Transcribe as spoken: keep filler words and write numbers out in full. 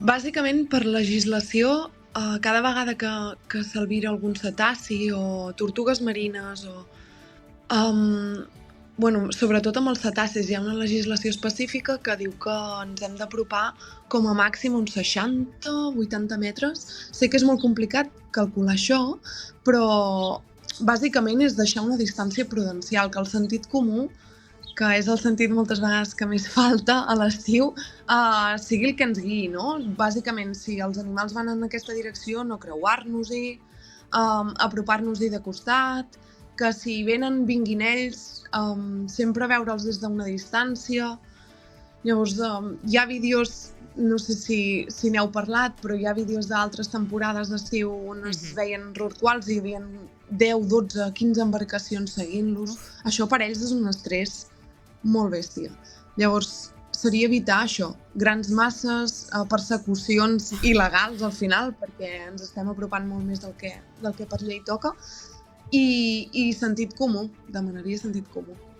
Bàsicament, per legislació, eh, cada vegada que, que s'albira algun cetaci o tortugues marines o... Um, bueno, sobretot amb els cetacis hi ha una legislació específica que diu que ens hem d'apropar com a màxim uns seixanta o vuitanta metres. Sé que és molt complicat calcular això, però bàsicament és deixar una distància prudencial, que el sentit comú, que és el sentit moltes vegades que més falta a l'estiu, uh, sigui el que ens guiï, no? Bàsicament, si els animals van en aquesta direcció, no creuar-nos-hi, um, apropar-nos-hi de costat, que si venen vinguin ells, um, sempre veure'ls des d'una distància. Llavors, um, hi ha vídeos, no sé si, si n'heu parlat, però hi ha vídeos d'altres temporades d'estiu on es Mhm. veien rorquals i hi havia deu, dotze, quinze embarcacions seguint-los. Això per ells és un estrès molt bèstia. Llavors, seria evitar això, grans masses, eh, persecucions il·legals al final, perquè ens estem apropant molt més del que, del que per llei toca, i, i sentit comú, demanaria sentit comú.